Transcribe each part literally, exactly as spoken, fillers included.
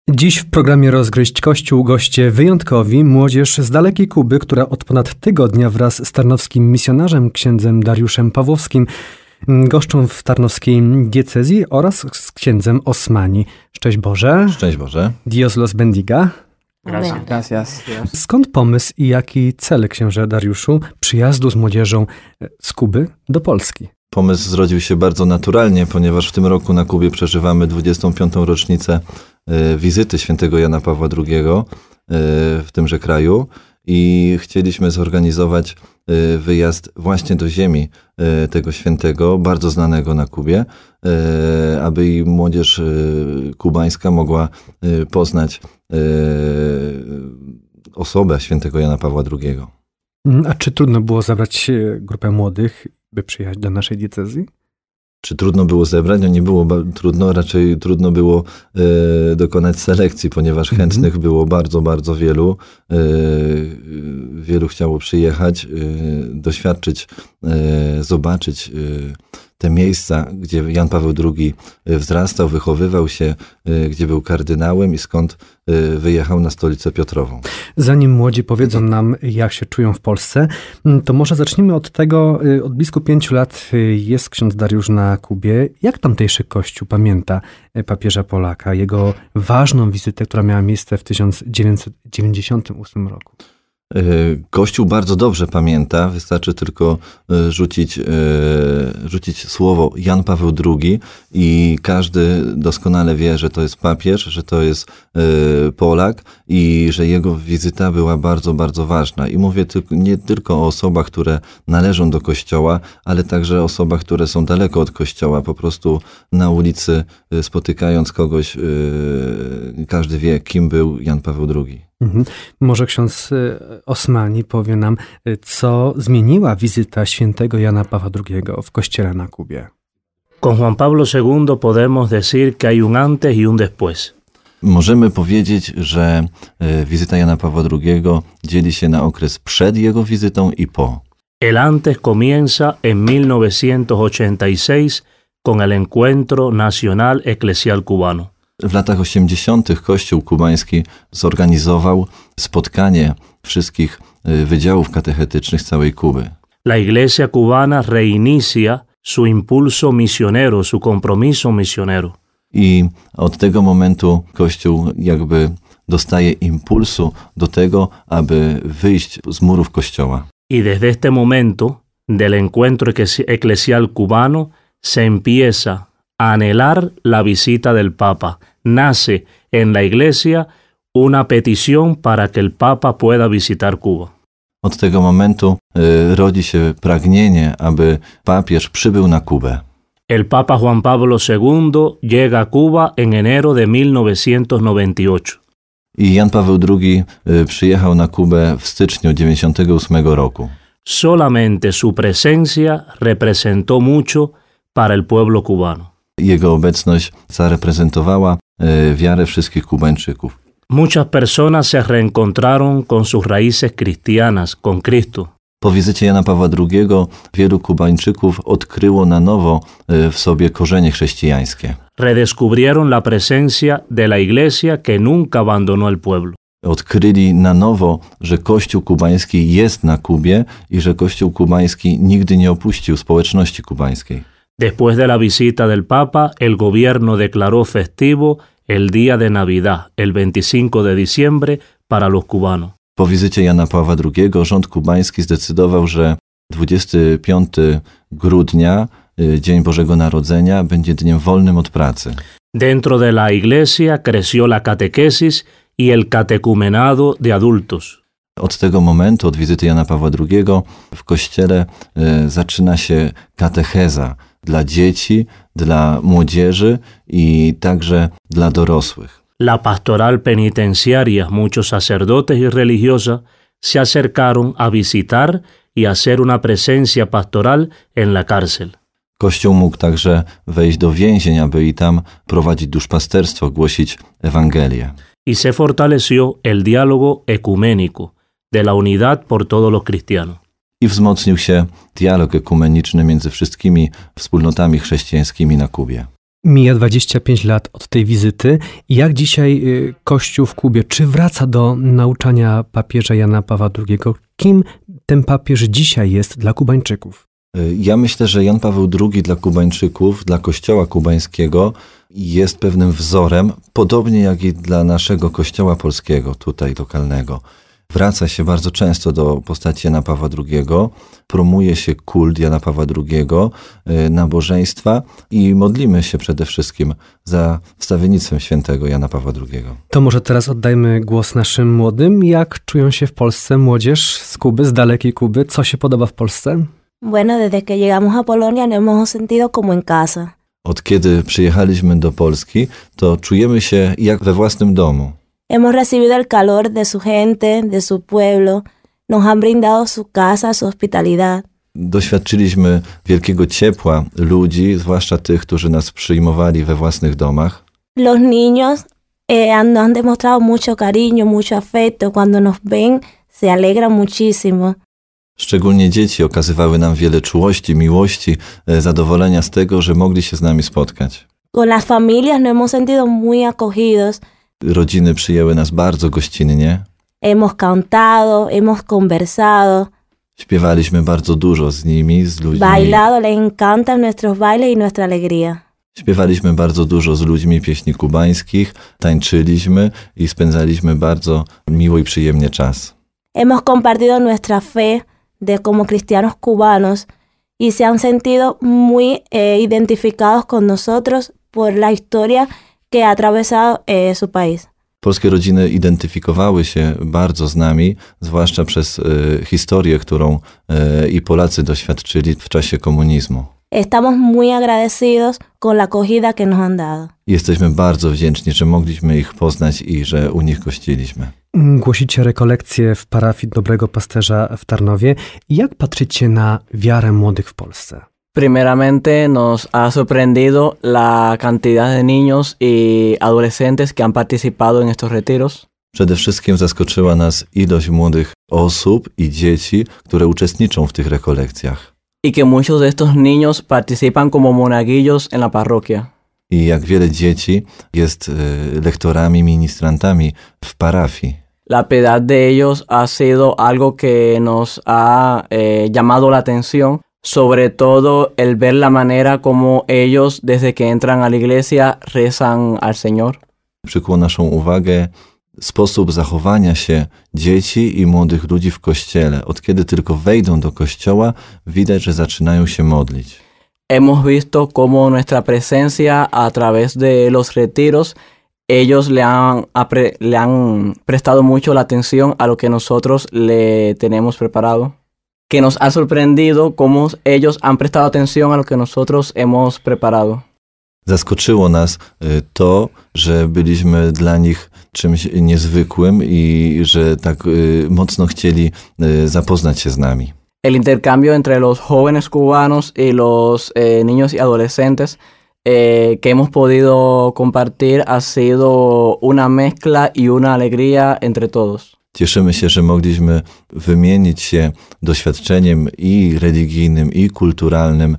Dziś w programie Rozgryźć Kościół goście wyjątkowi, młodzież z dalekiej Kuby, która od ponad tygodnia wraz z tarnowskim misjonarzem księdzem Dariuszem Pawłowskim goszczą w tarnowskiej diecezji oraz z księdzem Osmani. Szczęść Boże. Szczęść Boże. Dios los bendiga. Gracias. Gracias. Skąd pomysł i jaki cel, księże Dariuszu, przyjazdu z młodzieżą z Kuby do Polski? Pomysł zrodził się bardzo naturalnie, ponieważ w tym roku na Kubie przeżywamy dwudziestą piątą rocznicę wizyty świętego Jana Pawła drugiego w tymże kraju i chcieliśmy zorganizować wyjazd właśnie do ziemi tego świętego, bardzo znanego na Kubie, aby i młodzież kubańska mogła poznać osobę świętego Jana Pawła drugiego. A czy trudno było zabrać grupę młodych, by przyjechać do naszej diecezji? Czy trudno było zebrać? No nie było trudno, raczej trudno było e, dokonać selekcji, ponieważ chętnych mm-hmm. było bardzo, bardzo wielu. E, wielu chciało przyjechać, e, doświadczyć, e, zobaczyć e, te miejsca, gdzie Jan Paweł drugi wzrastał, wychowywał się, e, gdzie był kardynałem i skąd e, wyjechał na stolicę Piotrową. Zanim młodzi powiedzą nam, jak się czują w Polsce, to może zacznijmy od tego, od blisko pięciu lat jest ksiądz Dariusz na Kubie. Jak tamtejszy Kościół pamięta papieża Polaka, jego ważną wizytę, która miała miejsce w tysiąc dziewięćset dziewięćdziesiątym ósmym roku? Kościół bardzo dobrze pamięta, wystarczy tylko rzucić, rzucić słowo Jan Paweł drugi i każdy doskonale wie, że to jest papież, że to jest Polak i że jego wizyta była bardzo, bardzo ważna. I mówię nie tylko o osobach, które należą do Kościoła, ale także osobach, które są daleko od Kościoła. Po prostu na ulicy spotykając kogoś, każdy wie, kim był Jan Paweł drugi. Mhm. Może ksiądz Osmani powie nam, co zmieniła wizyta świętego Jana Pawła drugiego w kościele na Kubie. Con Juan Pablo segundo podemos decir que hay un antes y un después. Możemy powiedzieć, że wizyta Jana Pawła drugiego dzieli się na okres przed jego wizytą i po. El antes comienza en mil novecientos ochenta y seis con el Encuentro Nacional Eclesial Cubano. W latach osiemdziesiątych Kościół kubański zorganizował spotkanie wszystkich wydziałów katechetycznych całej Kuby. La Iglesia cubana reinicia su impulso misionero, su compromiso misionero. I od tego momentu Kościół jakby dostaje impulsu do tego, aby wyjść z murów Kościoła. Y desde este momento del Encuentro Eclesial Cubano se empieza a anhelar la visita del Papa. Nace en la Iglesia una petición para que el Papa pueda visitar Cuba. Od tego momentu y, rodzi się pragnienie, aby papież przybył na Kubę. El Papa Juan Pablo segundo llega a Cuba en enero de mil novecientos noventa y ocho. I Jan Paweł drugi y, przyjechał na Kubę w styczniu dziewięćdziesiątego ósmego roku. Solamente su presencia representó mucho para el pueblo cubano. Jego obecność zareprezentowała y, wiarę wszystkich Kubańczyków. Muchas personas se reencontraron con sus raíces cristianas, con Cristo. Po wizycie Jana Pawła drugiego wielu Kubańczyków odkryło na nowo y, w sobie korzenie chrześcijańskie. Redescubrieron la presencia de la Iglesia que nunca abandonó el pueblo. Odkryli na nowo, że Kościół kubański jest na Kubie i że Kościół kubański nigdy nie opuścił społeczności kubańskiej. Después de la visita del Papa, el gobierno declaró festivo el día de Navidad, el veinticinco de diciembre, para los cubanos. Po wizycie Jana Pawła drugiego rząd kubański zdecydował, że dwudziestego piątego grudnia, Dzień Bożego Narodzenia, będzie dniem wolnym od pracy. Dentro de la iglesia creció la catequesis y el catecumenado de adultos. Od tego momentu, od wizyty Jana Pawła drugiego, w kościele y, zaczyna się katecheza dla dzieci, dla młodzieży i także dla dorosłych. La pastoral penitenciaria, muchos sacerdotes y religiosas se acercaron a visitar y hacer una presencia pastoral en la cárcel. Kościół mógł także wejść do więzień, aby i tam prowadzić duszpasterstwo, głosić Ewangelię. Y se fortaleció el diálogo ecuménico de la unidad por todos los cristianos. I wzmocnił się dialog ekumeniczny między wszystkimi wspólnotami chrześcijańskimi na Kubie. Mija dwadzieścia pięć lat od tej wizyty. Jak dzisiaj Kościół w Kubie, czy wraca do nauczania papieża Jana Pawła drugiego? Kim ten papież dzisiaj jest dla Kubańczyków? Ja myślę, że Jan Paweł drugi dla Kubańczyków, dla Kościoła kubańskiego jest pewnym wzorem, podobnie jak i dla naszego Kościoła polskiego, tutaj lokalnego. Wraca się bardzo często do postaci Jana Pawła drugiego, promuje się kult Jana Pawła drugiego, nabożeństwa i modlimy się przede wszystkim za wstawiennictwem świętego Jana Pawła drugiego. To może teraz oddajmy głos naszym młodym. Jak czują się w Polsce młodzież z Kuby, z dalekiej Kuby? Co się podoba w Polsce? Bueno, desde que llegamos a Polonia nos hemos sentido como en casa. Od kiedy przyjechaliśmy do Polski, to czujemy się jak we własnym domu. Hemos recibido el calor de su gente, de su pueblo. Nos han brindado su casa, su hospitalidad. Doświadczyliśmy wielkiego ciepła ludzi, zwłaszcza tych, którzy nas przyjmowali we własnych domach. Los niños eh, nos han demostrado mucho cariño, mucho afecto. Cuando nos ven, se alegran muchísimo. Szczególnie dzieci okazywały nam wiele czułości, miłości, zadowolenia z tego, że mogli się z nami spotkać. Con las familias nos hemos sentido muy acogidos. Rodziny przyjęły nas bardzo gościnnie. Hemos cantado, hemos conversado. Śpiewaliśmy bardzo dużo z nimi, z ludźmi. Bailado, les encantan nuestros bailes y nuestra alegría. Śpiewaliśmy bardzo dużo z ludźmi pieśni kubańskich, tańczyliśmy i spędzaliśmy bardzo miło i przyjemnie czas. Hemos compartido nuestra fe de como cristianos cubanos y se han sentido muy eh, identificados con nosotros por la historia que ha atravesado eh, su país. Polskie rodziny identyfikowały się bardzo z nami, zwłaszcza przez y, historię, którą y, i Polacy doświadczyli w czasie komunizmu. Estamos muy agradecidos con la acogida que nos han dado. Jesteśmy bardzo wdzięczni, że mogliśmy ich poznać i że u nich gościliśmy. Głosicie rekolekcje w parafii Dobrego Pasterza w Tarnowie. Jak patrzycie na wiarę młodych w Polsce? Primeramente nos ha sorprendido la cantidad de niños y adolescentes que han participado en estos retiros. Przede wszystkim zaskoczyła nas ilość młodych osób i dzieci, które uczestniczą w tych rekolekcjach. Y que muchos de estos niños participan como monaguillos en la parroquia. I jak wiele dzieci jest lektorami, ministrantami w parafii. La piedad de ellos ha sido algo que nos ha eh, llamado la atención, sobre todo el ver la manera como ellos desde que entran a la iglesia rezan al Señor. Przykuło naszą uwagę sposób zachowania się dzieci i młodych ludzi w kościele. Od kiedy tylko wejdą do kościoła, widać, że zaczynają się modlić. Hemos visto cómo nuestra presencia a través de los retiros, ellos le han, le han prestado mucho la atención a lo que nosotros le tenemos preparado. Que nos ha sorprendido cómo ellos han prestado atención a lo que nosotros hemos preparado. Zaskoczyło nas to, że byliśmy dla nich czymś niezwykłym i że tak mocno chcieli zapoznać się z nami. El intercambio entre los jóvenes cubanos y los eh, niños y adolescentes eh, que hemos podido compartir ha sido una mezcla y una alegría entre todos. Cieszymy się, że mogliśmy wymienić się doświadczeniem i religijnym, i kulturalnym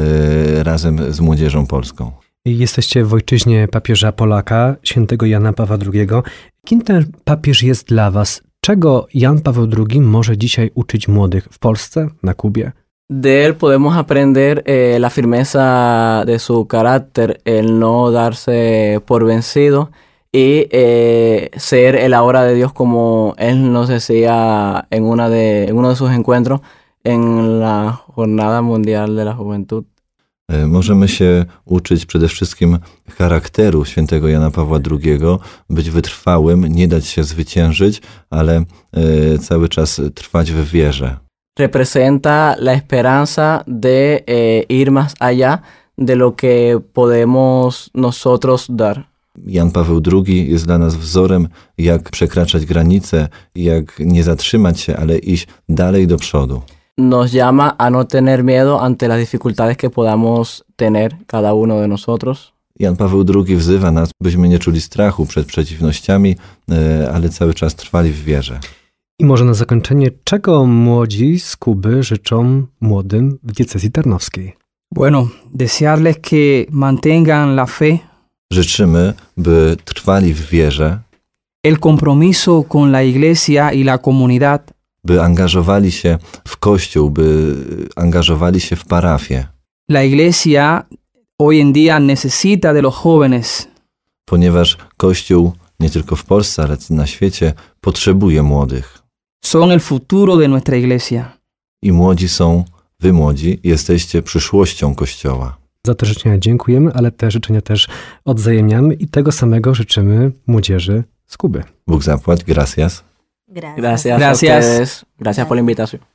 e, razem z młodzieżą polską. Jesteście w ojczyźnie papieża Polaka, świętego Jana Pawła drugiego. Kim ten papież jest dla was? Czego Jan Paweł drugi może dzisiaj uczyć młodych w Polsce, na Kubie? De él podemos aprender eh, la firmeza de su carácter, el no darse por vencido y eh, ser el ahora de Dios, como él nos decía en, una de, en uno de sus encuentros en la Jornada Mundial de la Juventud. Możemy się uczyć przede wszystkim charakteru świętego Jana Pawła drugiego, być wytrwałym, nie dać się zwyciężyć, ale e, cały czas trwać w wierze. Representa la esperanza de eh, ir más allá de lo que podemos nosotros dar. Jan Paweł drugi jest dla nas wzorem, jak przekraczać granice, jak nie zatrzymać się, ale iść dalej do przodu. Nos llama a no tener miedo ante las dificultades que podamos tener cada uno de nosotros. Jan Paweł drugi wzywa nas, byśmy nie czuli strachu przed przeciwnościami, ale cały czas trwali w wierze. I może na zakończenie, czego młodzi z Kuby życzą młodym w diecezji tarnowskiej? Bueno, desearles que mantengan la fe, Życzymy, by trwali w wierze, el compromiso con la iglesia y la comunidad, by angażowali się w kościół, by angażowali się w parafię, La iglesia hoy en día necesita de los jóvenes. ponieważ kościół nie tylko w Polsce, ale na świecie potrzebuje młodych. Son el futuro de nuestra iglesia. I młodzi są, wy młodzi, jesteście przyszłością Kościoła. Za te życzenia dziękujemy, ale te życzenia też odzajemniamy i tego samego życzymy młodzieży z Kuby. Bóg zapłać, gracias. Gracias. Gracias, Gracias. a ustedes. Gracias por la invitación.